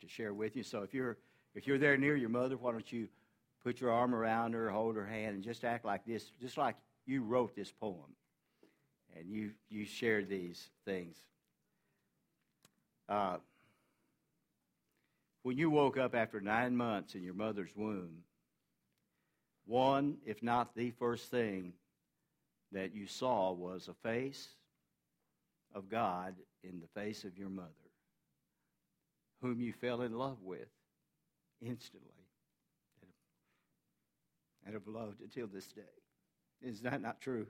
to share with you. So if you're there near your mother, why don't you put your arm around her, hold her hand, and just act like this, just like you wrote this poem, and you shared these things. When you woke up after 9 months in your mother's womb, one, if not the first thing that you saw was a face of God in the face of your mother, whom you fell in love with instantly and have loved until this day. Is that not true?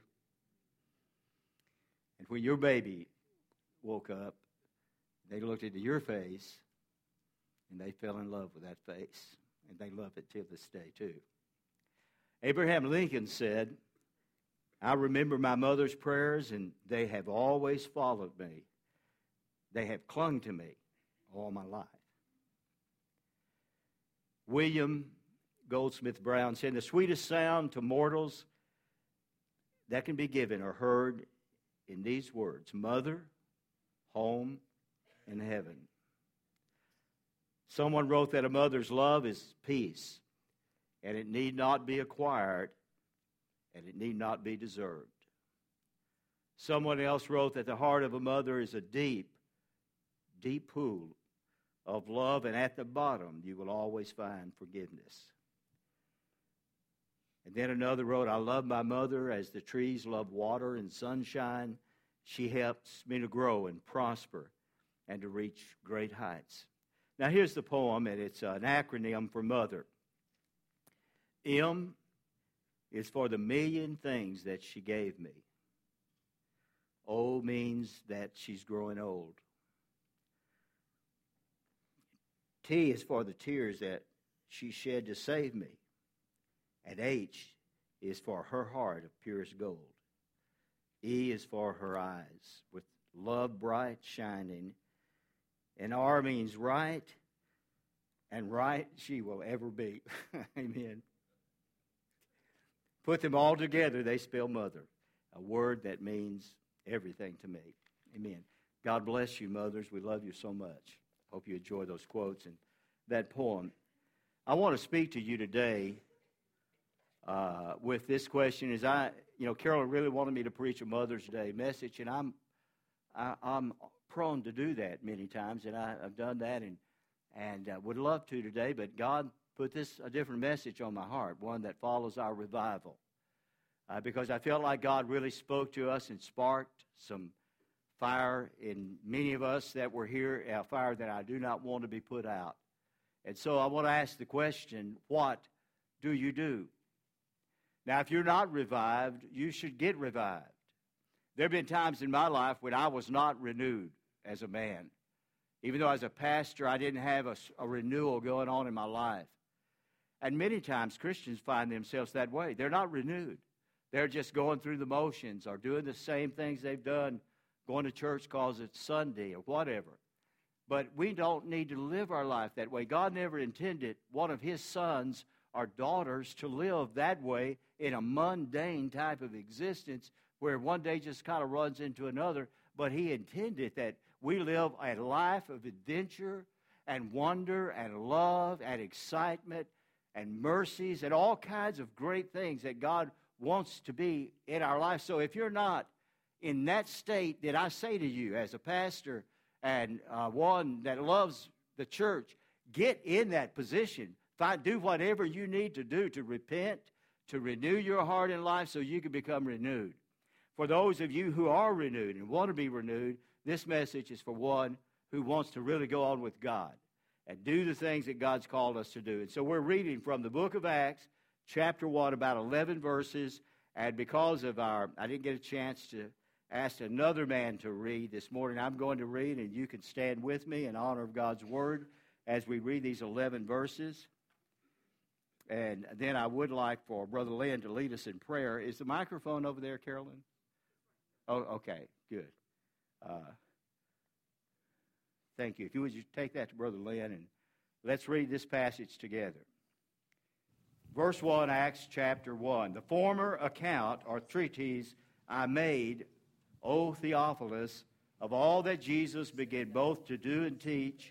And when your baby woke up, they looked into your face and they fell in love with that face, and they love it till this day too. Abraham Lincoln said, "I remember my mother's prayers, and they have always followed me. They have clung to me all my life." William Goldsmith Brown said, "The sweetest sound to mortals that can be given or heard in these words: mother, home, and heaven." Someone wrote that a mother's love is peace, and it need not be acquired, and it need not be deserved. Someone else wrote that the heart of a mother is a deep, deep pool of love, and at the bottom you will always find forgiveness. And then another wrote, "I love my mother as the trees love water and sunshine. She helps me to grow and prosper and to reach great heights." Now here's the poem, and it's an acronym for mother. M is for the million things that she gave me. O means that she's growing old. T is for the tears that she shed to save me. And H is for her heart of purest gold. E is for her eyes with love bright shining. And R means right, and right she will ever be. Amen. Put them all together, they spell mother, a word that means everything to me. Amen. God bless you, mothers. We love you so much. Hope you enjoy those quotes and that poem. I want to speak to you today with this question. Carol really wanted me to preach a Mother's Day message, and I'm prone to do that many times, and I've done that and would love to today, but God put a different message on my heart, one that follows our revival, because I felt like God really spoke to us and sparked some fire in many of us that were here, a fire that I do not want to be put out. And so I want to ask the question, what do you do? Now, if you're not revived, you should get revived. There have been times in my life when I was not renewed as a man. Even though as a pastor, I didn't have a renewal going on in my life. And many times Christians find themselves that way. They're not renewed. They're just going through the motions or doing the same things they've done, going to church because it's Sunday or whatever. But we don't need to live our life that way. God never intended one of His sons or daughters to live that way in a mundane type of existence where one day just kind of runs into another. But He intended that we live a life of adventure and wonder and love and excitement and mercies and all kinds of great things that God wants to be in our life. So if you're not in that state, then I say to you as a pastor and one that loves the church, get in that position. Do whatever you need to do to repent, to renew your heart and life so you can become renewed. For those of you who are renewed and want to be renewed, this message is for one who wants to really go on with God and do the things that God's called us to do. And so we're reading from the book of Acts, chapter 1, about 11 verses. And because of I didn't get a chance to ask another man to read this morning, I'm going to read, and you can stand with me in honor of God's word as we read these 11 verses. And then I would like for Brother Lynn to lead us in prayer. Is the microphone over there, Carolyn? Oh, okay, good. Thank you. If you would just take that to Brother Lynn, and let's read this passage together. Verse 1, Acts chapter 1. The former account or treatise I made, O Theophilus, of all that Jesus began both to do and teach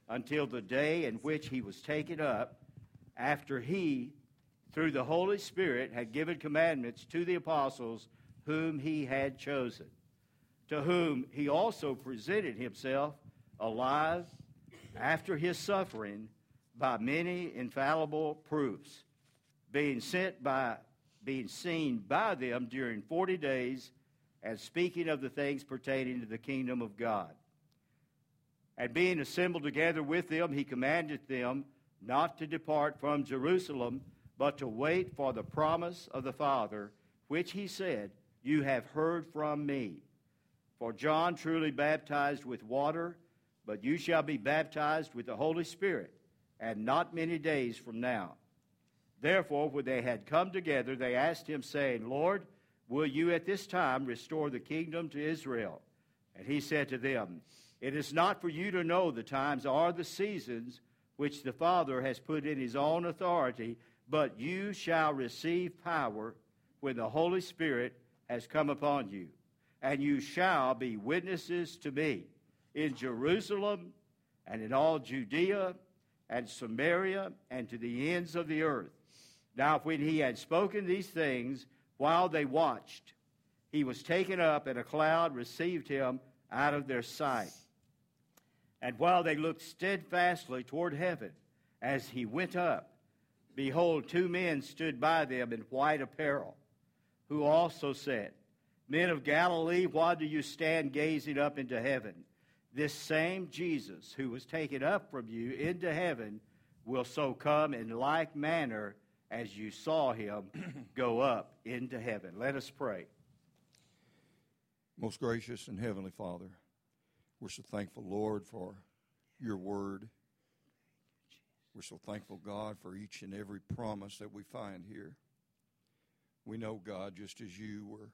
until the day in which he was taken up, after he, through the Holy Spirit, had given commandments to the apostles whom he had chosen, to whom he also presented himself alive after his suffering by many infallible proofs, being seen by them during 40 days, and speaking of the things pertaining to the kingdom of God. And being assembled together with them, he commanded them not to depart from Jerusalem, but to wait for the promise of the Father, which he said, "You have heard from me. For John truly baptized with water, but you shall be baptized with the Holy Spirit, and not many days from now." Therefore, when they had come together, they asked him, saying, "Lord, will you at this time restore the kingdom to Israel?" And he said to them, "It is not for you to know the times or the seasons which the Father has put in his own authority, but you shall receive power when the Holy Spirit has come upon you. And you shall be witnesses to me in Jerusalem and in all Judea and Samaria and to the ends of the earth." Now when he had spoken these things, while they watched, he was taken up, and a cloud received him out of their sight. And while they looked steadfastly toward heaven as he went up, behold, two men stood by them in white apparel, who also said, "Men of Galilee, why do you stand gazing up into heaven? This same Jesus who was taken up from you into heaven will so come in like manner as you saw him go up into heaven." Let us pray. Most gracious and heavenly Father, we're so thankful, Lord, for your word. We're so thankful, God, for each and every promise that we find here. We know, God, just as you were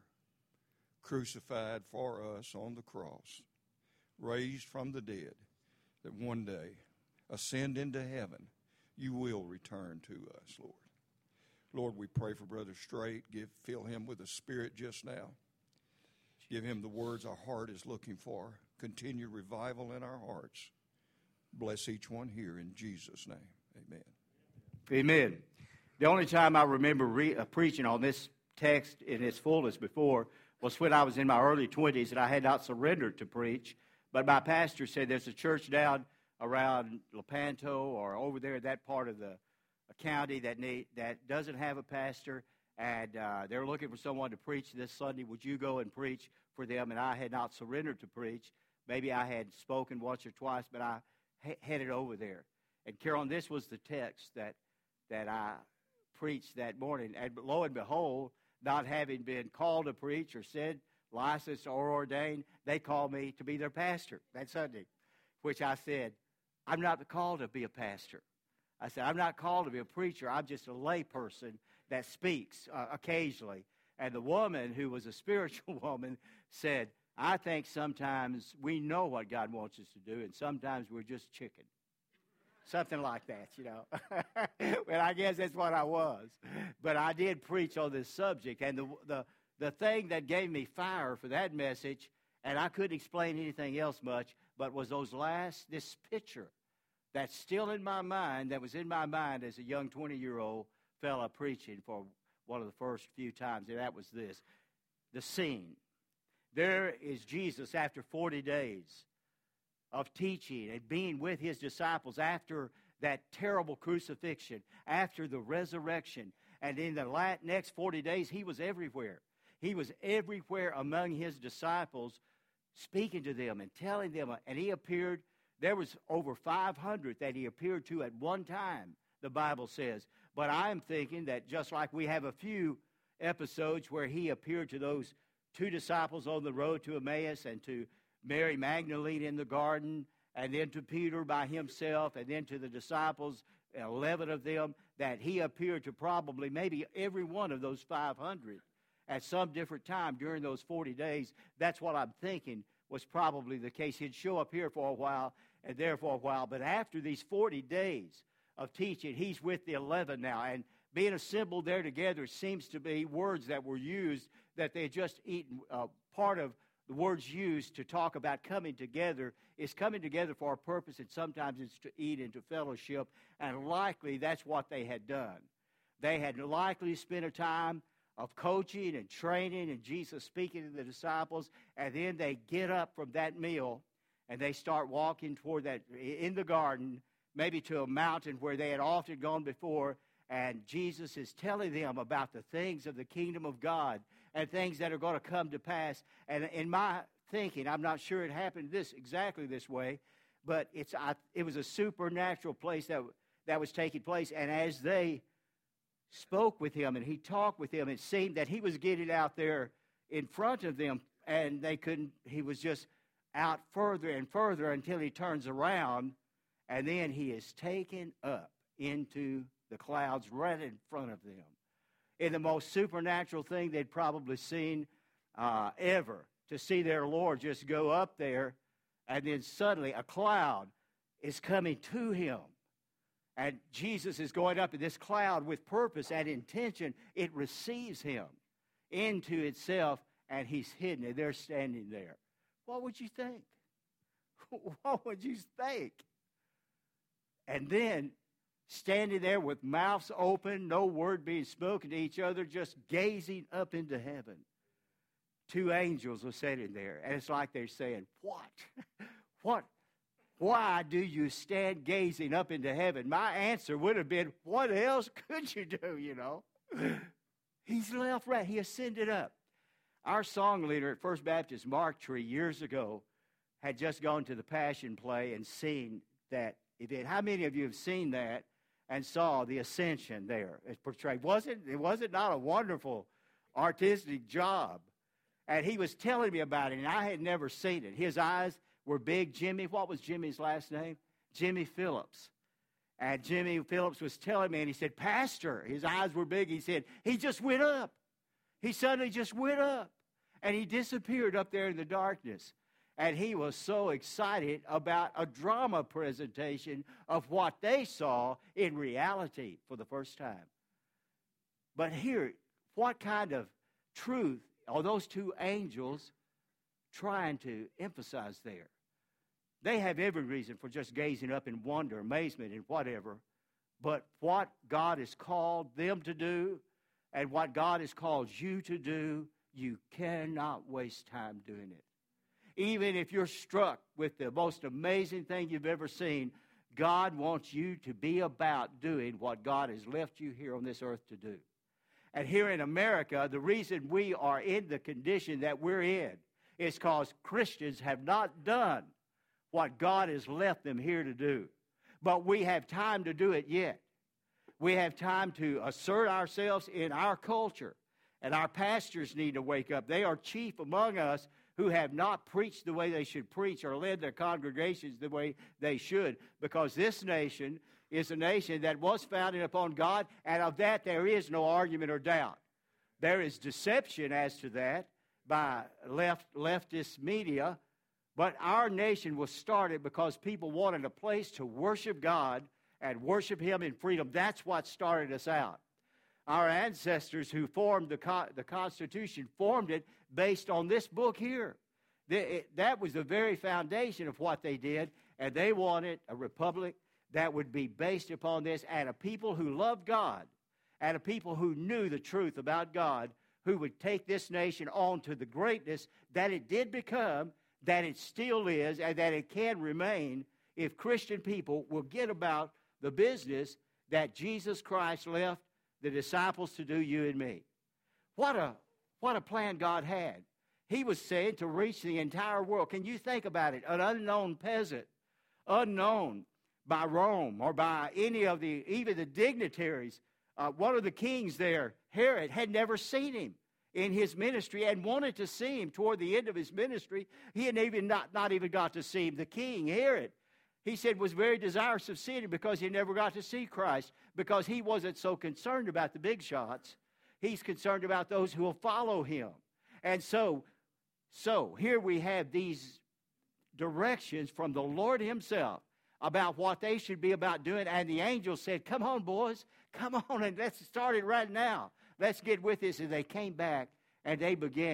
crucified for us on the cross, raised from the dead, that one day, ascend into heaven, you will return to us, Lord. Lord, we pray for Brother Strait. Fill him with the Spirit just now. Give him the words our heart is looking for. Continue revival in our hearts. Bless each one here in Jesus' name. Amen. Amen. The only time I remember preaching on this text in its fullness before was when I was in my early 20s and I had not surrendered to preach. But my pastor said there's a church down around Lepanto or over there, that part of the county that doesn't have a pastor, and they're looking for someone to preach this Sunday. Would you go and preach for them? And I had not surrendered to preach. Maybe I had spoken once or twice, but I headed over there. And Carolyn, this was the text that I preached that morning. And lo and behold, not having been called to preach or said licensed or ordained, they called me to be their pastor that Sunday, which I said, "I'm not called to be a pastor." I said, "I'm not called to be a preacher. I'm just a lay person that speaks occasionally." And the woman, who was a spiritual woman, said, "I think sometimes we know what God wants us to do, and sometimes we're just chicken." Something like that, you know. Well, I guess that's what I was. But I did preach on this subject, and the thing that gave me fire for that message, and I couldn't explain anything else much, but was this picture that's still in my mind, that was in my mind as a young 20-year-old fella preaching for one of the first few times, and that was this. The scene. There is Jesus after 40 days of teaching and being with his disciples after that terrible crucifixion, after the resurrection. And in the next 40 days, he was everywhere. He was everywhere among his disciples, speaking to them and telling them. And he appeared. There was over 500 that he appeared to at one time, the Bible says. But I'm thinking that just like we have a few episodes where he appeared to those two disciples on the road to Emmaus, and to Mary Magdalene in the garden, and then to Peter by himself, and then to the disciples, 11 of them, that he appeared to probably maybe every one of those 500 at some different time during those 40 days. That's what I'm thinking was probably the case. He'd show up here for a while and there for a while. But after these 40 days of teaching, he's with the 11 now. And being assembled there together seems to be words that were used that they had just eaten part of the words used to talk about coming together is coming together for a purpose, and sometimes it's to eat and to fellowship, and likely that's what they had done. They had likely spent a time of coaching and training and Jesus speaking to the disciples, and then they get up from that meal and they start walking toward that in the garden, maybe to a mountain where they had often gone before, and Jesus is telling them about the things of the kingdom of God and things that are going to come to pass. And in my thinking, I'm not sure it happened exactly this way, but it was a supernatural place that was taking place. And as they spoke with him and he talked with them, it seemed that he was getting out there in front of them, and he was just out further and further until he turns around, and then he is taken up into the clouds right in front of them. In the most supernatural thing they'd probably seen ever, to see their Lord just go up there, and then suddenly a cloud is coming to him. And Jesus is going up in this cloud with purpose and intention. It receives him into itself, and he's hidden, and they're standing there. What would you think? What would you think? And then, standing there with mouths open, no word being spoken to each other, just gazing up into heaven. Two angels were sitting there, and it's like they're saying, what? Why do you stand gazing up into heaven? My answer would have been, what else could you do, you know? He's left right. He ascended up. Our song leader at First Baptist Mark Tree years ago had just gone to the Passion Play and seen that event. How many of you have seen that and saw the ascension there? It's portrayed. Was it not a wonderful artistic job? And he was telling me about it, and I had never seen it. His eyes were big. Jimmy, what was Jimmy's last name? Jimmy Phillips. And Jimmy Phillips was telling me, and he said, Pastor, his eyes were big. He said, he just went up. He suddenly just went up, and he disappeared up there in the darkness. And he was so excited about a drama presentation of what they saw in reality for the first time. But here, what kind of truth are those two angels trying to emphasize there? They have every reason for just gazing up in wonder, amazement, and whatever. But what God has called them to do and what God has called you to do, you cannot waste time doing it. Even if you're struck with the most amazing thing you've ever seen, God wants you to be about doing what God has left you here on this earth to do. And here in America, the reason we are in the condition that we're in is because Christians have not done what God has left them here to do. But we have time to do it yet. We have time to assert ourselves in our culture. And our pastors need to wake up. They are chief among us who have not preached the way they should preach or led their congregations the way they should, because this nation is a nation that was founded upon God, and of that there is no argument or doubt. There is deception as to that by leftist media, but our nation was started because people wanted a place to worship God and worship Him in freedom. That's what started us out. Our ancestors who formed the Constitution formed it based on this book here. That was the very foundation of what they did, and they wanted a republic that would be based upon this, and a people who loved God, and a people who knew the truth about God, who would take this nation on to the greatness that it did become, that it still is, and that it can remain if Christian people will get about the business that Jesus Christ left the disciples to do, you and me. What a plan God had. He was saying to reach the entire world. Can you think about it? An unknown peasant, unknown by Rome or by any of even the dignitaries. One of the kings there, Herod, had never seen him in his ministry and wanted to see him toward the end of his ministry. He had even not even got to see him. The king, Herod, he said, was very desirous of seeing him because he never got to see Christ, because he wasn't so concerned about the big shots. He's concerned about those who will follow him. And so here we have these directions from the Lord himself about what they should be about doing. And the angel said, come on, boys, come on, and let's start it right now. Let's get with this. And they came back, and they began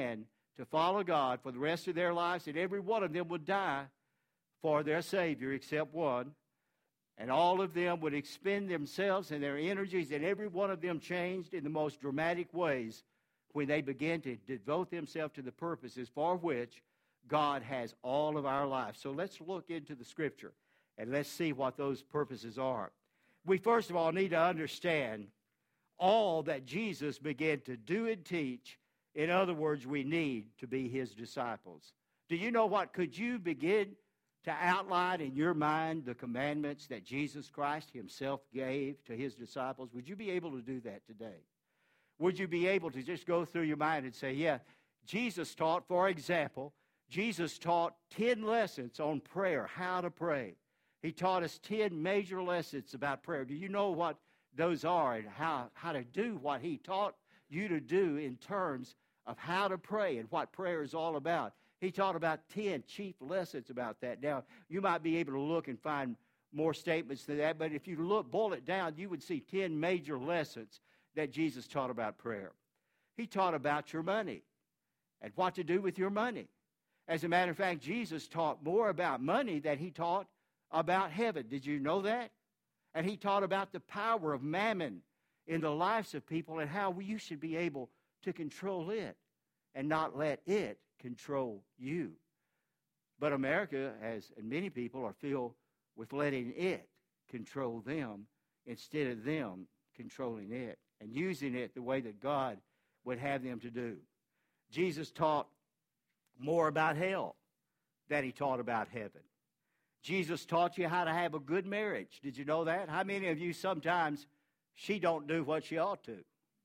to follow God for the rest of their lives, and every one of them would die for their Savior except one. And all of them would expend themselves and their energies, and every one of them changed in the most dramatic ways when they began to devote themselves to the purposes for which God has all of our lives. So let's look into the Scripture, and let's see what those purposes are. We first of all need to understand all that Jesus began to do and teach. In other words, we need to be his disciples. Do you know what? Could you begin to outline in your mind the commandments that Jesus Christ himself gave to his disciples? Would you be able to do that today? Would you be able to just go through your mind and say, yeah, Jesus taught, for example, Jesus taught 10 lessons on prayer, how to pray. He taught us 10 major lessons about prayer. Do you know what those are and how to do what he taught you to do in terms of how to pray and what prayer is all about? He taught about 10 chief lessons about that. Now, you might be able to look and find more statements than that, but if you boil it down, you would see 10 major lessons that Jesus taught about prayer. He taught about your money and what to do with your money. As a matter of fact, Jesus taught more about money than he taught about heaven. Did you know that? And he taught about the power of mammon in the lives of people and how you should be able to control it and not let it control you. But America, and many people, are filled with letting it control them instead of them controlling it and using it the way that God would have them to do. Jesus taught more about hell than he taught about heaven. Jesus taught you how to have a good marriage. Did you know that? How many of you sometimes she don't do what she ought to?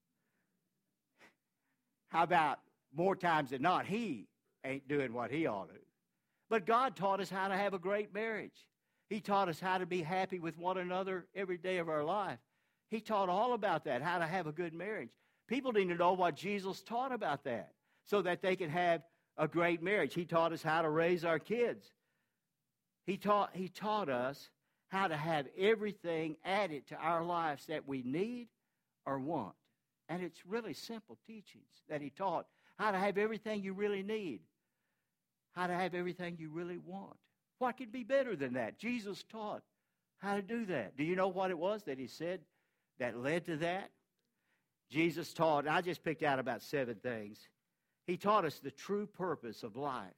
How about more times than not, he ain't doing what he ought to? But God taught us how to have a great marriage. He taught us how to be happy with one another every day of our life. He taught all about that, how to have a good marriage. People need to know what Jesus taught about that so that they can have a great marriage. He taught us how to raise our kids. He taught us how to have everything added to our lives that we need or want. And it's really simple teachings that he taught. How to have everything you really need. How to have everything you really want. What could be better than that? Jesus taught how to do that. Do you know what it was that he said that led to that? Jesus taught, and I just picked out about 7 things. He taught us the true purpose of life.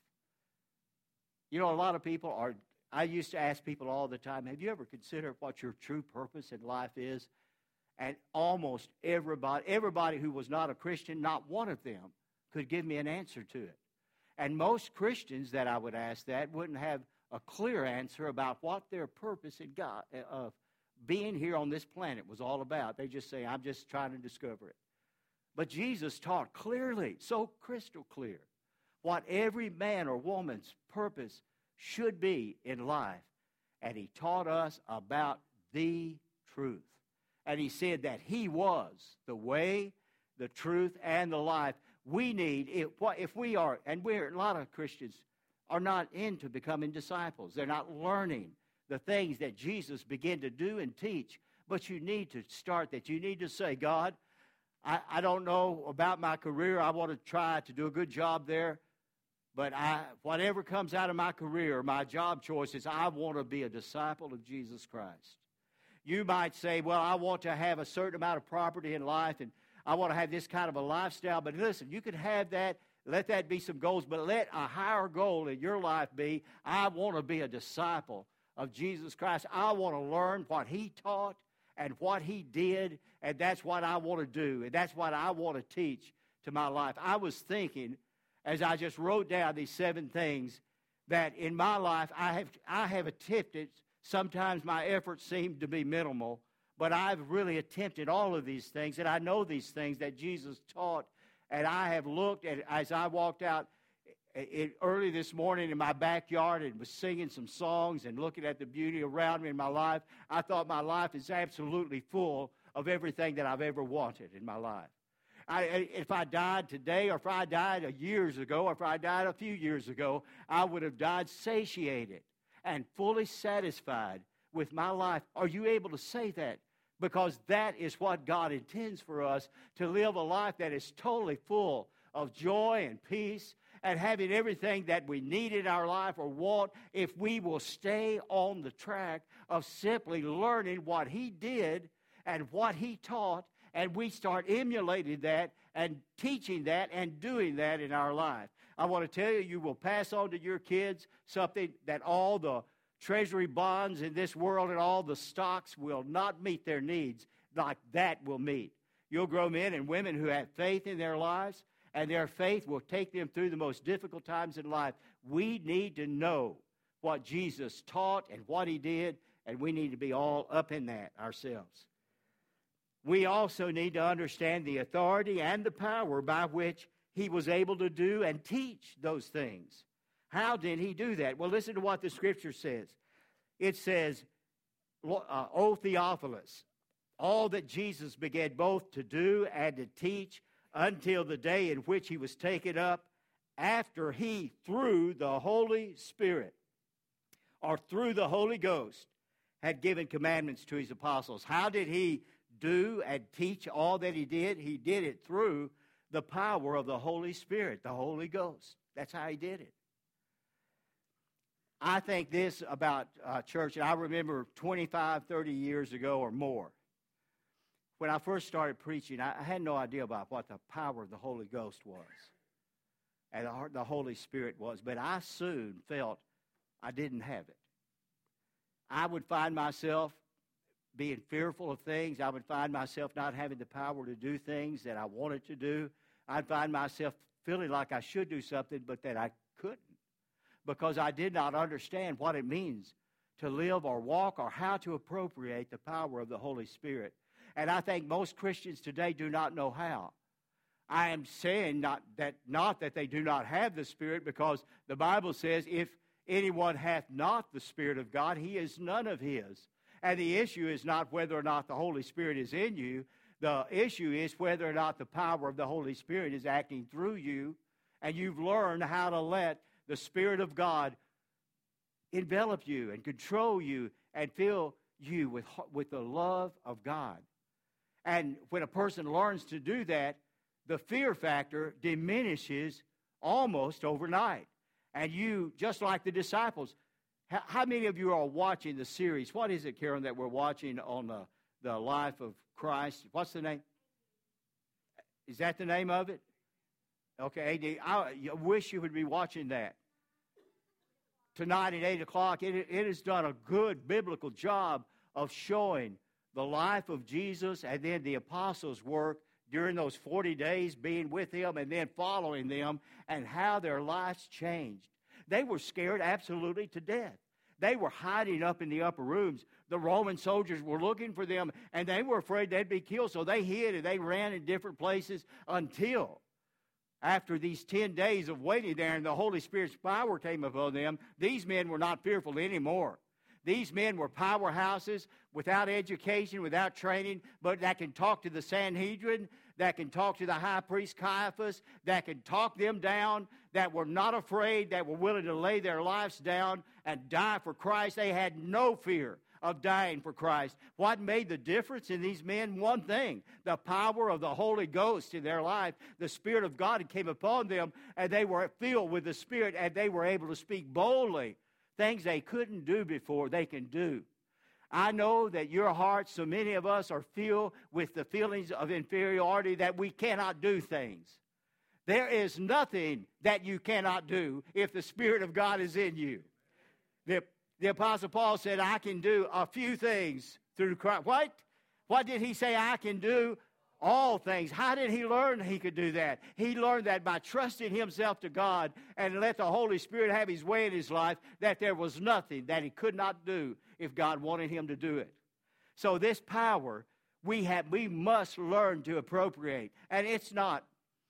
You know, a lot of people are, I used to ask people all the time, have you ever considered what your true purpose in life is? And almost everybody who was not a Christian, not one of them could give me an answer to it. And most Christians that I would ask that wouldn't have a clear answer about what their purpose in God, of being here on this planet was all about. They just say, I'm just trying to discover it. But Jesus taught clearly, so crystal clear, what every man or woman's purpose should be in life. And he taught us about the truth. And he said that he was the way, the truth, and the life. We need, if we are, and a lot of Christians are not into becoming disciples. They're not learning the things that Jesus began to do and teach. But you need to start that. You need to say, God, I don't know about my career. I want to try to do a good job there. But whatever comes out of my career, my job choices, I want to be a disciple of Jesus Christ. You might say, well, I want to have a certain amount of property in life, and I want to have this kind of a lifestyle. But listen, you can have that. Let that be some goals. But let a higher goal in your life be, I want to be a disciple of Jesus Christ. I want to learn what he taught and what he did, and that's what I want to do, and that's what I want to teach to my life. I was thinking, as I just wrote down these 7 things, that in my life I have attempted, sometimes my efforts seem to be minimal, but I've really attempted all of these things, and I know these things that Jesus taught, and I have looked at, as I walked out early this morning in my backyard and was singing some songs and looking at the beauty around me in my life, I thought my life is absolutely full of everything that I've ever wanted in my life. If I died today, or if I died years ago, or if I died a few years ago, I would have died satiated and fully satisfied with my life. Are you able to say that? Because that is what God intends for us, to live a life that is totally full of joy and peace and having everything that we need in our life or want if we will stay on the track of simply learning what he did and what he taught, and we start emulating that and teaching that and doing that in our life. I want to tell you, you will pass on to your kids something that all the treasury bonds in this world and all the stocks will not meet their needs like that will meet. You'll grow men and women who have faith in their lives, and their faith will take them through the most difficult times in life. We need to know what Jesus taught and what he did, and we need to be all up in that ourselves. We also need to understand the authority and the power by which he was able to do and teach those things. How did he do that? Well, listen to what the Scripture says. It says, O Theophilus, all that Jesus began both to do and to teach until the day in which he was taken up, after he, through the Holy Spirit, or through the Holy Ghost, had given commandments to his apostles. How did he do and teach all that he did? He did it through the power of the Holy Spirit, the Holy Ghost. That's how he did it. I think this about church, and I remember 25, 30 years ago or more, when I first started preaching, I had no idea about what the power of the Holy Ghost was and the Holy Spirit was, but I soon felt I didn't have it. I would find myself being fearful of things. I would find myself not having the power to do things that I wanted to do. I'd find myself feeling like I should do something, but that I couldn't, because I did not understand what it means to live or walk or how to appropriate the power of the Holy Spirit. And I think most Christians today do not know how. I am saying not that they do not have the Spirit, because the Bible says, if anyone hath not the Spirit of God, he is none of his. And the issue is not whether or not the Holy Spirit is in you. The issue is whether or not the power of the Holy Spirit is acting through you, and you've learned how to let the Spirit of God envelop you and control you and fill you with the love of God. And when a person learns to do that, the fear factor diminishes almost overnight. And you, just like the disciples, how many of you are watching the series? What is it, Karen, that we're watching on the life of Christ? What's the name? Is that the name of it? Okay, AD, I wish you would be watching that. Tonight at 8 o'clock, it has done a good biblical job of showing the life of Jesus and then the apostles' work during those 40 days being with him and then following them, and how their lives changed. They were scared absolutely to death. They were hiding up in the upper rooms. The Roman soldiers were looking for them, and they were afraid they'd be killed, so they hid and they ran in different places until after these 10 days of waiting there and the Holy Spirit's power came upon them, these men were not fearful anymore. These men were powerhouses without education, without training, but that can talk to the Sanhedrin, that can talk to the high priest Caiaphas, that can talk them down, that were not afraid, that were willing to lay their lives down and die for Christ. They had no fear of dying for Christ. What made the difference in these men? One thing: the power of the Holy Ghost in their life. The Spirit of God came upon them, and they were filled with the Spirit, and they were able to speak boldly. Things they couldn't do before, they can do. I know that your hearts, so many of us, are filled with the feelings of inferiority that we cannot do things. There is nothing that you cannot do if the Spirit of God is in you. The Apostle Paul said, I can do a few things through Christ. What did he say? I can do all things. How did he learn he could do that? He learned that by trusting himself to God and let the Holy Spirit have his way in his life, that there was nothing that he could not do if God wanted him to do it. So this power we must learn to appropriate. And it's not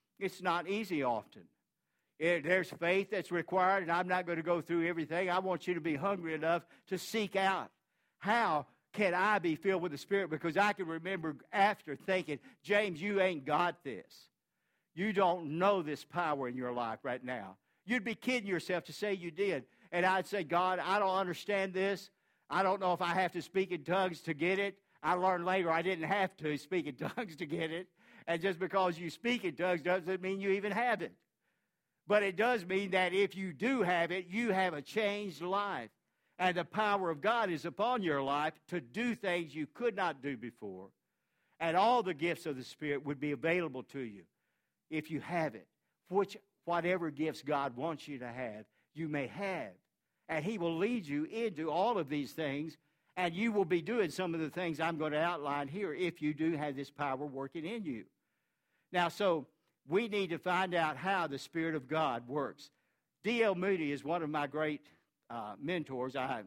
easy often. There's faith that's required, and I'm not going to go through everything. I want you to be hungry enough to seek out how can I be filled with the Spirit, because I can remember after thinking, James, you ain't got this. You don't know this power in your life right now. You'd be kidding yourself to say you did. And I'd say, God, I don't understand this. I don't know if I have to speak in tongues to get it. I learned later I didn't have to speak in tongues to get it. And just because you speak in tongues doesn't mean you even have it. But it does mean that if you do have it, you have a changed life. And the power of God is upon your life to do things you could not do before. And all the gifts of the Spirit would be available to you if you have it. Whatever gifts God wants you to have, you may have. And He will lead you into all of these things, and you will be doing some of the things I'm going to outline here if you do have this power working in you. Now, so we need to find out how the Spirit of God works. D.L. Moody is one of my great mentors. I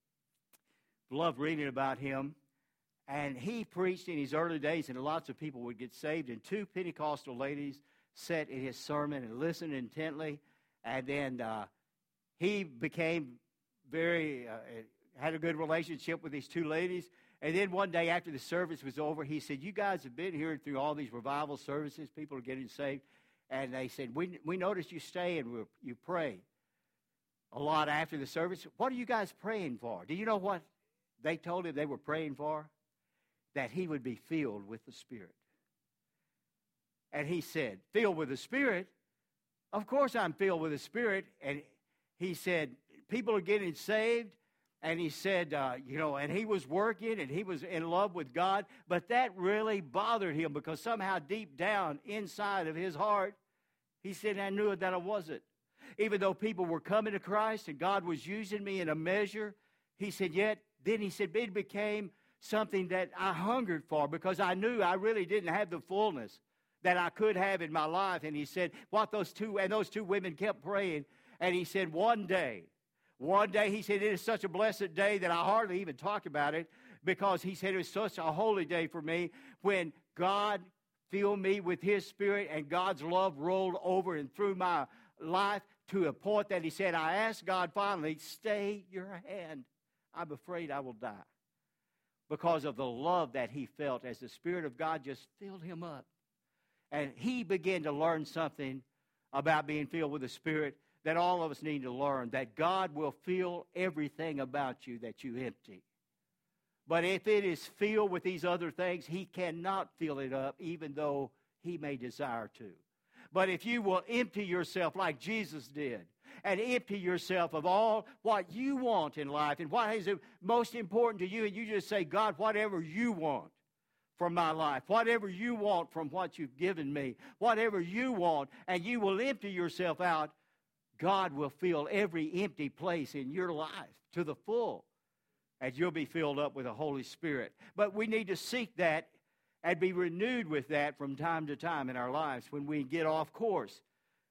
love reading about him. And he preached in his early days, and lots of people would get saved. And 2 Pentecostal ladies sat in his sermon and listened intently. And then he became had a good relationship with these 2 ladies. And then one day after the service was over, he said, you guys have been here through all these revival services. People are getting saved. And they said, we noticed you stay and you pray a lot after the service. What are you guys praying for? Do you know what they told him they were praying for? That he would be filled with the Spirit. And he said, filled with the Spirit? Of course I'm filled with the Spirit. And he said, people are getting saved. And he said, and he was working and he was in love with God. But that really bothered him because somehow deep down inside of his heart, he said, I knew that I wasn't. Even though people were coming to Christ and God was using me in a measure, he said, then he said, it became something that I hungered for because I knew I really didn't have the fullness that I could have in my life. And he said, those two women kept praying. And he said, one day, he said, it is such a blessed day that I hardly even talk about it because he said it was such a holy day for me when God filled me with His Spirit and God's love rolled over and through my life to a point that he said, I asked God finally, stay your hand. I'm afraid I will die. Because of the love that he felt as the Spirit of God just filled him up. And he began to learn something about being filled with the Spirit that all of us need to learn, that God will fill everything about you that you empty. But if it is filled with these other things, He cannot fill it up, even though He may desire to. But if you will empty yourself like Jesus did, and empty yourself of all what you want in life and what is most important to you, and you just say, God, whatever you want from my life, whatever you want from what you've given me, whatever you want, and you will empty yourself out, God will fill every empty place in your life to the full, and you'll be filled up with the Holy Spirit. But we need to seek that and be renewed with that from time to time in our lives. When we get off course,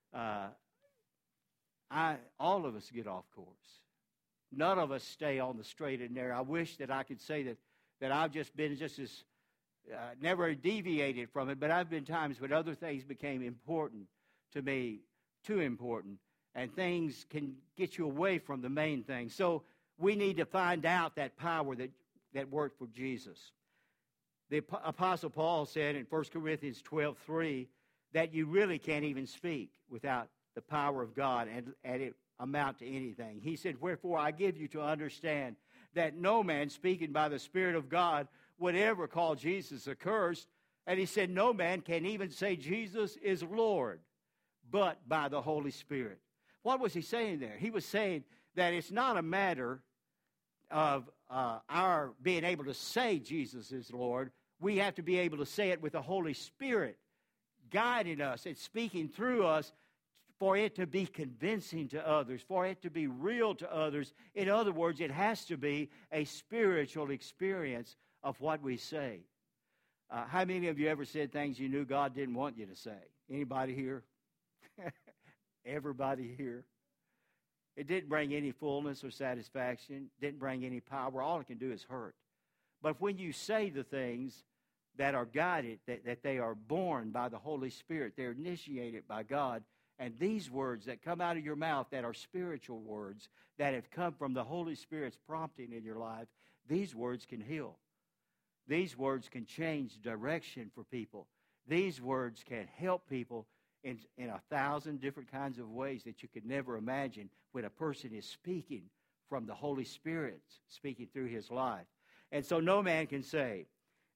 all of us get off course. None of us stay on the straight and narrow. I wish that I could say that I've just been just as never deviated from it, but I've been times when other things became important to me, too important, and things can get you away from the main thing. So we need to find out that power that worked for Jesus. The Apostle Paul said in 1 Corinthians 12:3 that you really can't even speak without the power of God and it amount to anything. He said, wherefore I give you to understand that no man speaking by the Spirit of God would ever call Jesus accursed. And he said, no man can even say Jesus is Lord, but by the Holy Spirit. What was he saying there? He was saying that it's not a matter of our being able to say Jesus is Lord. We have to be able to say it with the Holy Spirit guiding us and speaking through us for it to be convincing to others, for it to be real to others. In other words, it has to be a spiritual experience of what we say. How many of you ever said things you knew God didn't want you to say? Anybody here? Everybody here? It didn't bring any fullness or satisfaction, didn't bring any power. All it can do is hurt. But when you say the things that are guided, that they are born by the Holy Spirit, they're initiated by God, and these words that come out of your mouth that are spiritual words that have come from the Holy Spirit's prompting in your life, these words can heal. These words can change direction for people. These words can help people in 1,000 different kinds of ways that you could never imagine when a person is speaking from the Holy Spirit, speaking through his life. And so no man can say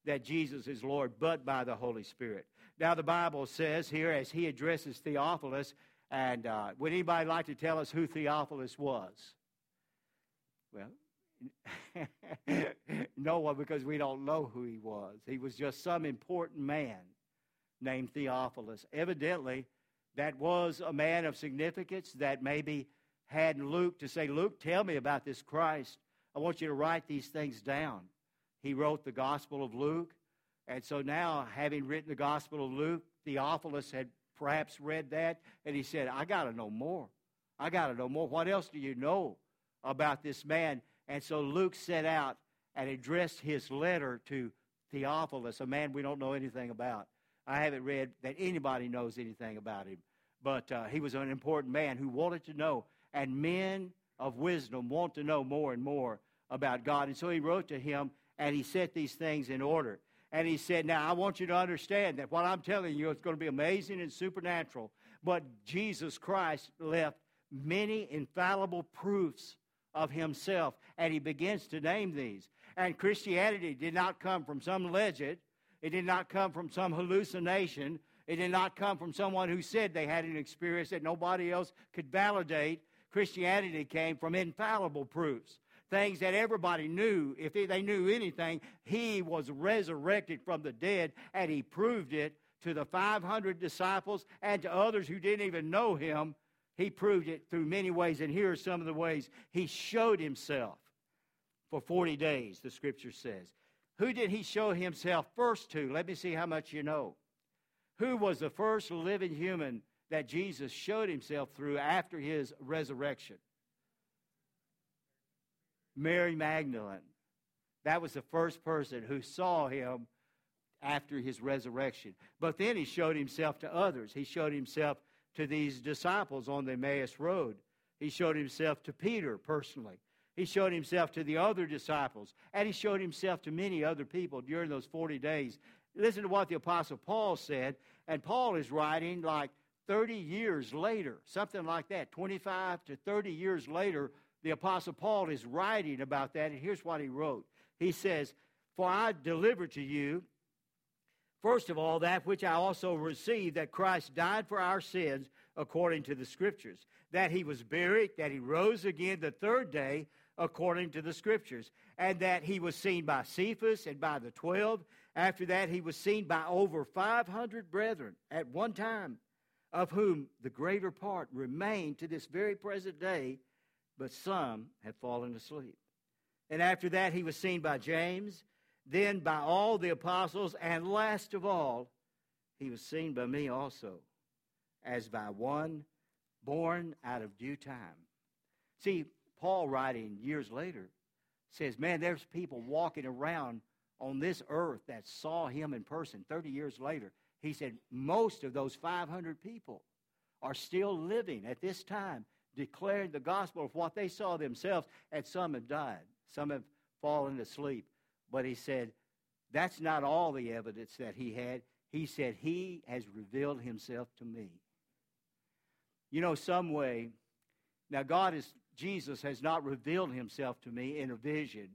that Jesus is Lord, but by the Holy Spirit. Now, the Bible says here, as he addresses Theophilus, and would anybody like to tell us who Theophilus was? Well, no one, because we don't know who he was. He was just some important man named Theophilus. Evidently, that was a man of significance that maybe had Luke to say, Luke, tell me about this Christ. I want you to write these things down. He wrote the Gospel of Luke. And so now, having written the Gospel of Luke, Theophilus had perhaps read that, and he said, I got to know more. I got to know more. What else do you know about this man? And so Luke set out and addressed his letter to Theophilus, a man we don't know anything about. I haven't read that anybody knows anything about him. But he was an important man who wanted to know. And men of wisdom want to know more and more about God. And so he wrote to him, and he set these things in order. And he said, now, I want you to understand that what I'm telling you is going to be amazing and supernatural. But Jesus Christ left many infallible proofs of himself. And he begins to name these. And Christianity did not come from some legend. It did not come from some hallucination. It did not come from someone who said they had an experience that nobody else could validate. Christianity came from infallible proofs. Things that everybody knew. If they knew anything, he was resurrected from the dead, and he proved it to the 500 disciples and to others who didn't even know him. He proved it through many ways, and here are some of the ways he showed himself for 40 days, the Scripture says. Who did he show himself first to? Let me see how much you know. Who was the first living human that Jesus showed himself through after his resurrection? Mary Magdalene. That was the first person who saw him after his resurrection. But then he showed himself to others. He showed himself to these disciples on the Emmaus Road. He showed himself to Peter personally. He showed himself to the other disciples. And he showed himself to many other people during those 40 days. Listen to what the Apostle Paul said. And Paul is writing like 30 years later, something like that, 25 to 30 years later. The Apostle Paul is writing about that, and here's what he wrote. He says, for I delivered to you, first of all, that which I also received, that Christ died for our sins according to the Scriptures, that he was buried, that he rose again the third day according to the Scriptures, and that he was seen by Cephas and by the 12. After that, he was seen by over 500 brethren at one time, of whom the greater part remain to this very present day, but some have fallen asleep. And after that, he was seen by James, then by all the apostles, and last of all, he was seen by me also, as by one born out of due time. See, Paul, writing years later, says, man, there's people walking around on this earth that saw him in person 30 years later. He said, most of those 500 people are still living at this time, declaring the gospel of what they saw themselves, and some have died. Some have fallen asleep. But he said, that's not all the evidence that he had. He said, he has revealed himself to me. You know, some way, now Jesus has not revealed himself to me in a vision,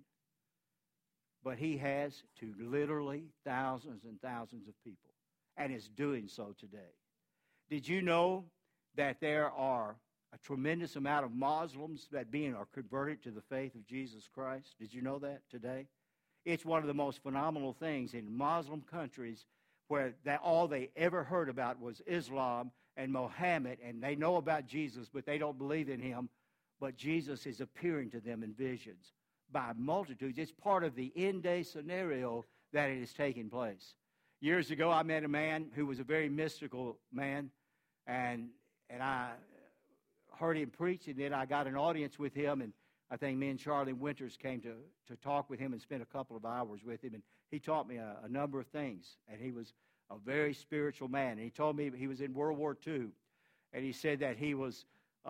but he has to literally thousands and thousands of people, and is doing so today. Did you know that there are a tremendous amount of Muslims that are converted to the faith of Jesus Christ? Did you know that today? It's one of the most phenomenal things in Muslim countries where all they ever heard about was Islam and Mohammed, and they know about Jesus, but they don't believe in him. But Jesus is appearing to them in visions by multitudes. It's part of the end-day scenario that it is taking place. Years ago, I met a man who was a very mystical man, and I heard him preach, and then I got an audience with him, and I think me and Charlie Winters came to talk with him and spent a couple of hours with him, and he taught me a number of things, and he was a very spiritual man. And he told me he was in World War II, and he said that he was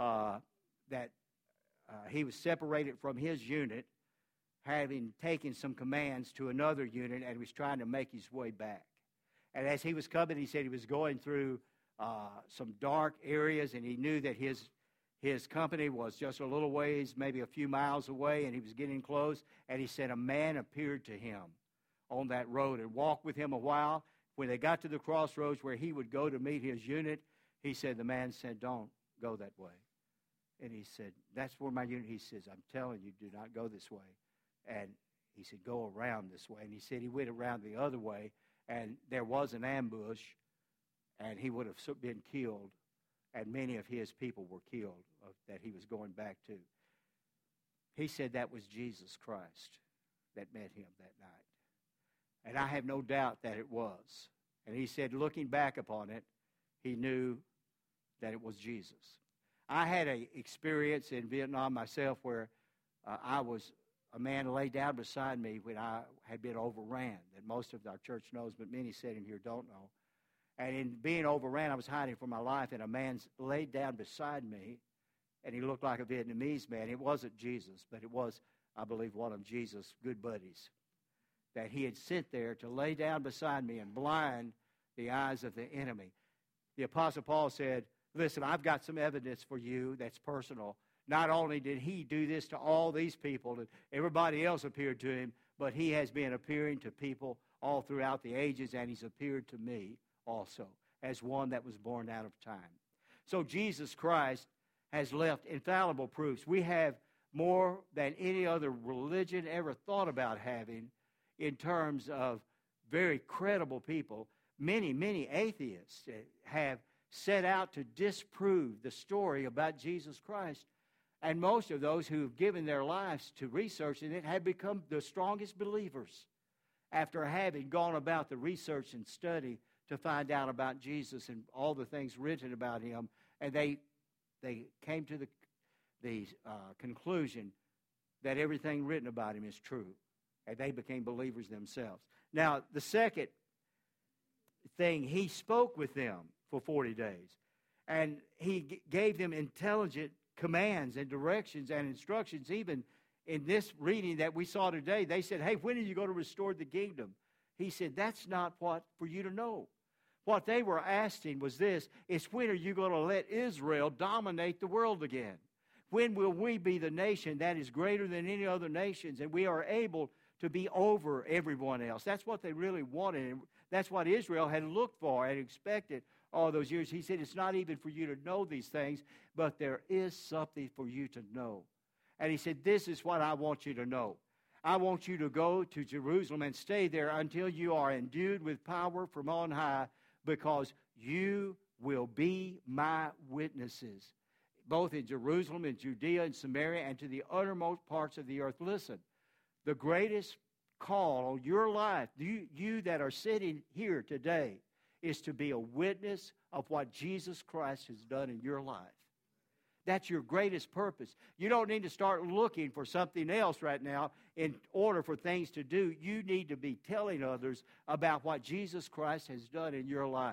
separated from his unit, having taken some commands to another unit, and was trying to make his way back. And as he was coming, he said he was going through some dark areas, and he knew that his company was just a little ways, maybe a few miles away, and he was getting close. And he said a man appeared to him on that road and walked with him a while. When they got to the crossroads where he would go to meet his unit, he said, the man said, don't go that way. And he said, that's where my unit, he says, I'm telling you, do not go this way. And he said, go around this way. And he said he went around the other way, and there was an ambush, and he would have been killed, and many of his people were killed that he was going back to. He said that was Jesus Christ that met him that night. And I have no doubt that it was. And he said, looking back upon it, he knew that it was Jesus. I had an experience in Vietnam myself where a man lay down beside me when I had been overran, that most of our church knows, but many sitting here don't know. And in being overran, I was hiding for my life, and a man laid down beside me, and he looked like a Vietnamese man. It wasn't Jesus, but it was, I believe, one of Jesus' good buddies that he had sent there to lay down beside me and blind the eyes of the enemy. The Apostle Paul said, listen, I've got some evidence for you that's personal. Not only did he do this to all these people, and everybody else appeared to him, but he has been appearing to people all throughout the ages, and he's appeared to me also as one that was born out of time. So Jesus Christ has left infallible proofs. We have more than any other religion ever thought about having in terms of very credible people. Many atheists have set out to disprove the story about Jesus Christ. And most of those who have given their lives to researching it have become the strongest believers after having gone about the research and study to find out about Jesus and all the things written about him. And they came to the conclusion that everything written about him is true. And they became believers themselves. Now, the second thing, he spoke with them for 40 days. And he gave them intelligent commands and directions and instructions. Even in this reading that we saw today, they said, hey, when are you going to restore the kingdom? He said, that's not what for you to know. What they were asking was this, is when are you going to let Israel dominate the world again? When will we be the nation that is greater than any other nations, and we are able to be over everyone else? That's what they really wanted, and that's what Israel had looked for and expected all those years. He said, it's not even for you to know these things, but there is something for you to know. And he said, this is what I want you to know. I want you to go to Jerusalem and stay there until you are endued with power from on high, because you will be my witnesses, both in Jerusalem and Judea and Samaria and to the uttermost parts of the earth. Listen, the greatest call on your life, you that are sitting here today, is to be a witness of what Jesus Christ has done in your life. That's your greatest purpose. You don't need to start looking for something else right now in order for things to do. You need to be telling others about what Jesus Christ has done in your life.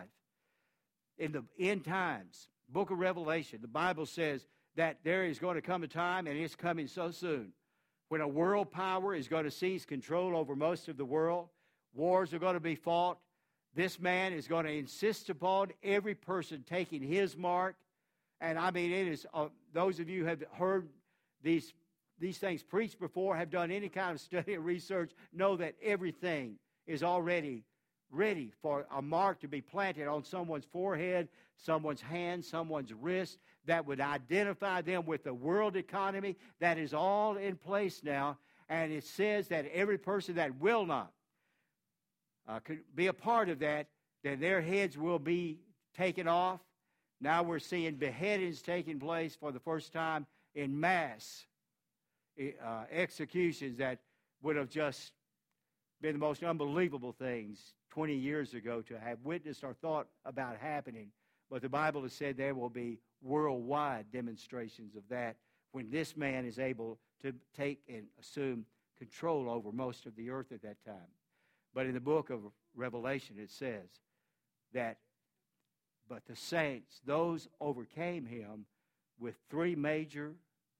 In the end times, book of Revelation, the Bible says that there is going to come a time, and it's coming so soon, when a world power is going to seize control over most of the world. Wars are going to be fought. This man is going to insist upon every person taking his mark. And I mean, it is, those of you who have heard these things preached before, have done any kind of study or research, know that everything is already ready for a mark to be planted on someone's forehead, someone's hand, someone's wrist, that would identify them with the world economy. That is all in place now. And it says that every person that will not could be a part of that, then their heads will be taken off. Now we're seeing beheadings taking place for the first time in mass executions that would have just been the most unbelievable things 20 years ago to have witnessed or thought about happening. But the Bible has said there will be worldwide demonstrations of that when this man is able to take and assume control over most of the earth at that time. But in the book of Revelation it says that but the saints, those overcame him with three major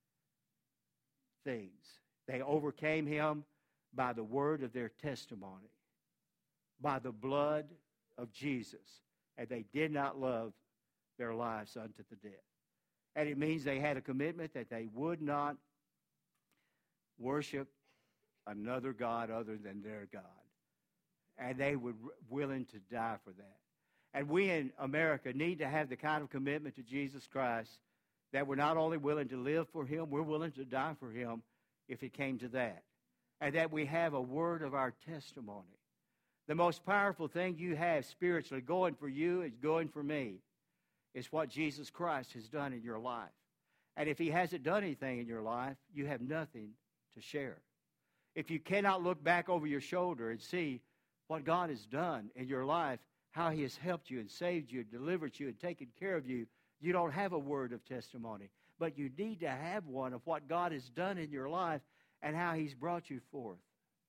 things. They overcame him by the word of their testimony, by the blood of Jesus, and they did not love their lives unto the death. And it means they had a commitment that they would not worship another God other than their God. and they were willing to die for that. And we in America need to have the kind of commitment to Jesus Christ that we're not only willing to live for him, we're willing to die for him if it came to that. And that we have a word of our testimony. The most powerful thing you have spiritually going for you is going for me. It's what Jesus Christ has done in your life. And if he hasn't done anything in your life, you have nothing to share. If you cannot look back over your shoulder and see what God has done in your life, how he has helped you and saved you, delivered you, and taken care of you, you don't have a word of testimony. But you need to have one of what God has done in your life and how he's brought you forth.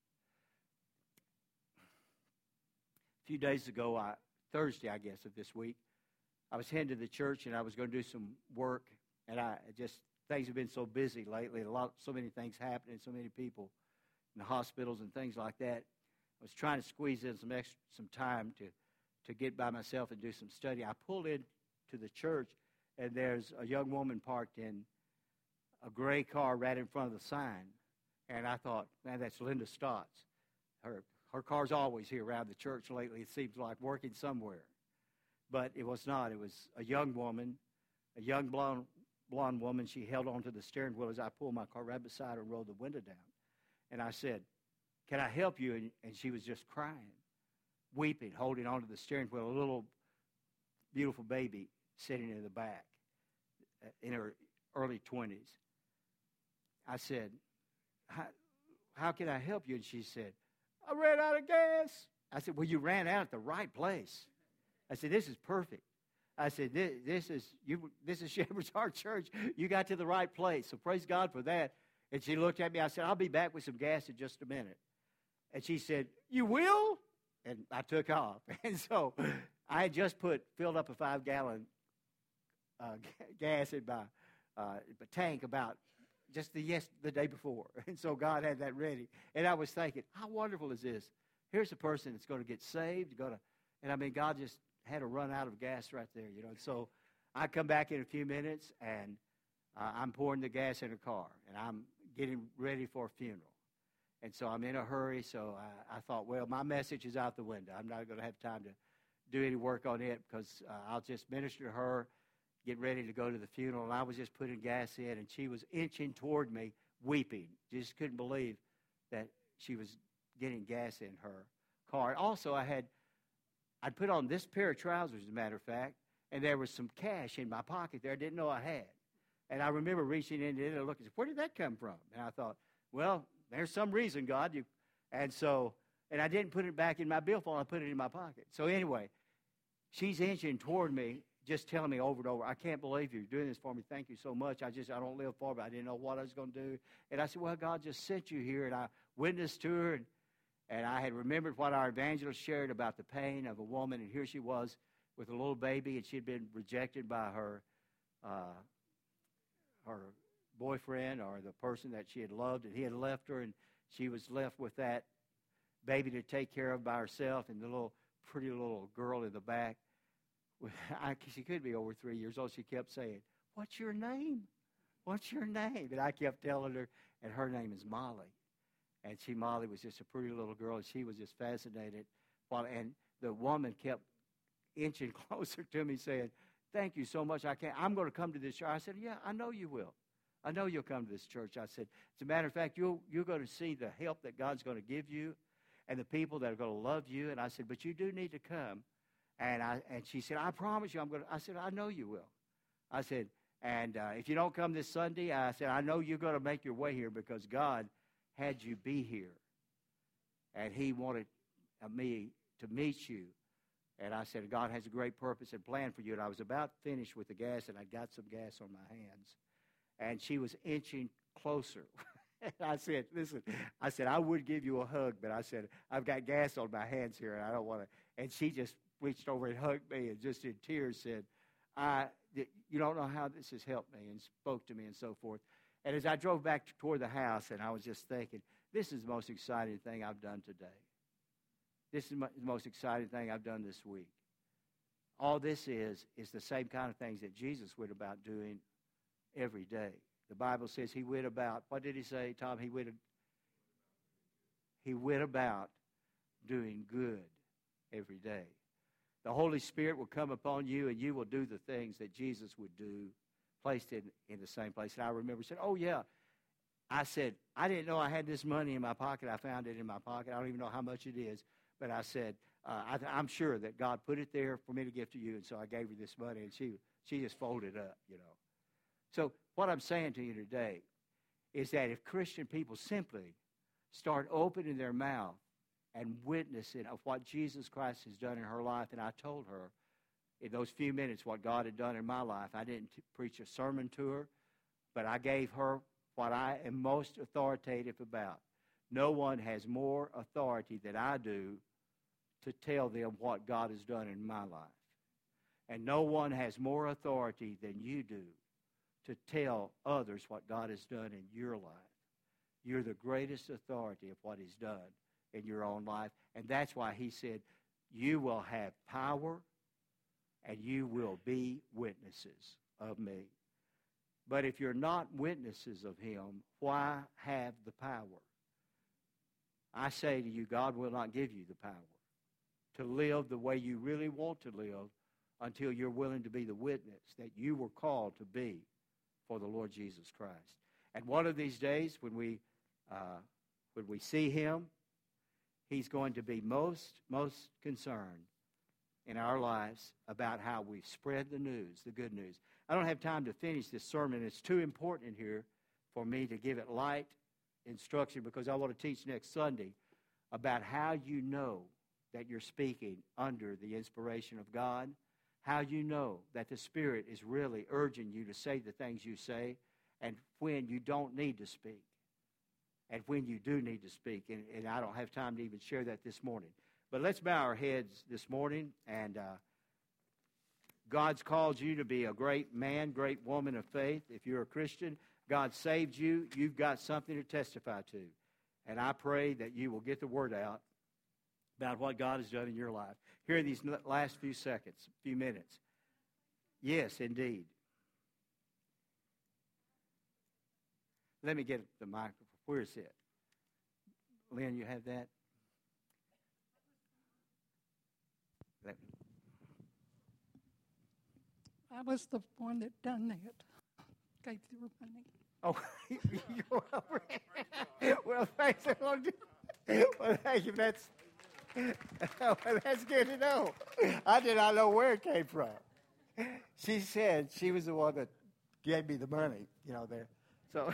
A few days ago, Thursday, I guess, of this week, I was heading to the church and I was going to do some work. And things have been so busy lately. So many things happening, so many people in the hospitals and things like that. I was trying to squeeze in some time to get by myself and do some study. I pulled into the church, and there's a young woman parked in a gray car right in front of the sign. And I thought, man, that's Linda Stotts. Her car's always here around the church lately. It seems like working somewhere. But it was not. It was a young woman, a young blonde woman. She held onto the steering wheel as I pulled my car right beside her and rolled the window down. And I said, can I help you? And she was just crying, weeping, holding onto the steering wheel, a little beautiful baby sitting in the back in her early 20s. I said, how can I help you? And she said, I ran out of gas. I said, well, you ran out at the right place. I said, this is perfect. I said, this is Shepherd's Heart Church. You got to the right place. So praise God for that. And she looked at me. I said, I'll be back with some gas in just a minute. And she said, you will? And I took off. And so I had just filled up a 5-gallon gas in my tank about just the day before. And so God had that ready. And I was thinking, how wonderful is this? Here's a person that's going to get saved. God just had to run out of gas right there, And so I come back in a few minutes, and I'm pouring the gas in a car, and I'm getting ready for a funeral. And so I'm in a hurry, so I thought, well, my message is out the window. I'm not going to have time to do any work on it because I'll just minister to her, get ready to go to the funeral. And I was just putting gas in, and she was inching toward me, weeping. Just couldn't believe that she was getting gas in her car. Also, I'd put on this pair of trousers, as a matter of fact, and there was some cash in my pocket there I didn't know I had. And I remember reaching into it and looking, where did that come from? And I thought, well, there's some reason, God. And I didn't put it back in my billfold. I put it in my pocket. So anyway, she's inching toward me, just telling me over and over, I can't believe you're doing this for me. Thank you so much. I don't live far, but I didn't know what I was going to do. And I said, well, God just sent you here. And I witnessed to her, and I had remembered what our evangelist shared about the pain of a woman. And here she was with a little baby, and she had been rejected by her boyfriend or the person that she had loved, and he had left her, and she was left with that baby to take care of by herself, and the pretty little girl in the back. She could be over 3 years old. She kept saying, what's your name? What's your name? And I kept telling her, and her name is Molly. And Molly was just a pretty little girl, and she was just fascinated. And the woman kept inching closer to me saying, thank you so much. I'm going to come to this church. I said, yeah, I know you will. I know you'll come to this church. I said, as a matter of fact, you're going to see the help that God's going to give you and the people that are going to love you. And I said, but you do need to come. And she said, I promise you I'm going to. I said, I know you will. I said, and if you don't come this Sunday, I said, I know you're going to make your way here because God had you be here. And he wanted me to meet you. And I said, God has a great purpose and plan for you. And I was about finished with the gas, and I got some gas on my hands. And she was inching closer. And I said, listen, I would give you a hug, but I said, I've got gas on my hands here, and I don't want to. And she just reached over and hugged me and just in tears said, you don't know how this has helped me, and spoke to me and so forth. And as I drove back toward the house, and I was just thinking, this is the most exciting thing I've done today. This is the most exciting thing I've done this week. All this is the same kind of things that Jesus went about doing every day. The Bible says he went about, what did he say, Tom? He went about doing good every day. The Holy Spirit will come upon you, and you will do the things that Jesus would do, placed in the same place. And I remember saying, oh, yeah. I said, I didn't know I had this money in my pocket. I found it in my pocket. I don't even know how much it is. But I said, I'm sure that God put it there for me to give to you, and so I gave her this money, and she just folded up, you know. So what I'm saying to you today is that if Christian people simply start opening their mouth and witnessing of what Jesus Christ has done in her life, and I told her in those few minutes what God had done in my life. I didn't preach a sermon to her, but I gave her what I am most authoritative about. No one has more authority than I do to tell them what God has done in my life. And no one has more authority than you do to tell others what God has done in your life. You're the greatest authority of what He's done in your own life. And that's why He said, you will have power and you will be witnesses of me. But if you're not witnesses of Him, why have the power? I say to you, God will not give you the power to live the way you really want to live until you're willing to be the witness that you were called to be for the Lord Jesus Christ. And one of these days, when we see Him, He's going to be most concerned in our lives about how we spread the news, the good news. I don't have time to finish this sermon. It's too important here for me to give it light instruction because I want to teach next Sunday about how you know that you're speaking under the inspiration of God, how you know that the Spirit is really urging you to say the things you say, and when you don't need to speak, and when you do need to speak. And I don't have time to even share that this morning. But let's bow our heads this morning, and God's called you to be a great man, great woman of faith. If you're a Christian, God saved you. You've got something to testify to. And I pray that you will get the word out about what God has done in your life. Here in these last few seconds, few minutes. Yes, indeed. Let me get the microphone. Where is it? Lynn, you have that? I was the one that done that. Gave you the money. Oh, well, thanks. Well, thank you. That's good to know. I did not know where it came from. She said she was the one that gave me the money, you know, there. So,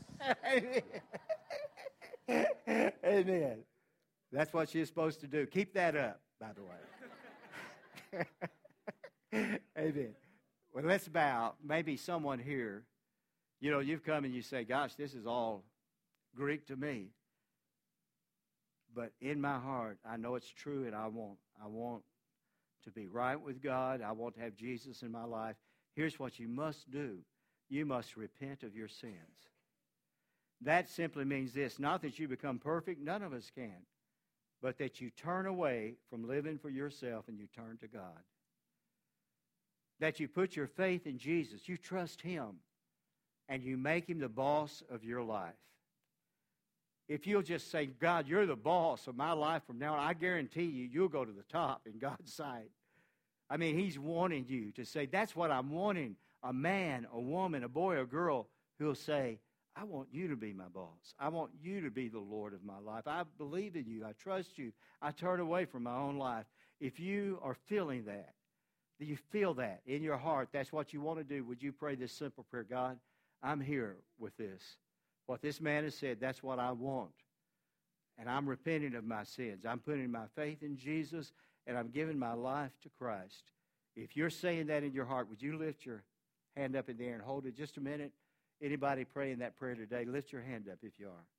amen. That's what she's supposed to do. Keep that up, by the way. Amen. Well, let's bow. Maybe someone here, you know, you've come and you say, gosh, this is all Greek to me. But in my heart, I know it's true, and I want to be right with God. I want to have Jesus in my life. Here's what you must do. You must repent of your sins. That simply means this, not that you become perfect, none of us can, but that you turn away from living for yourself and you turn to God. That you put your faith in Jesus, you trust Him, and you make Him the boss of your life. If you'll just say, God, you're the boss of my life from now on, I guarantee you'll go to the top in God's sight. I mean, He's wanting you to say, that's what I'm wanting. A man, a woman, a boy, a girl who'll say, I want you to be my boss. I want you to be the Lord of my life. I believe in you. I trust you. I turn away from my own life. If you are feeling that you feel that in your heart, that's what you want to do, would you pray this simple prayer? God, I'm here with this. What this man has said, that's what I want. And I'm repenting of my sins. I'm putting my faith in Jesus, and I'm giving my life to Christ. If you're saying that in your heart, would you lift your hand up in the air and hold it just a minute? Anybody praying that prayer today, lift your hand up if you are.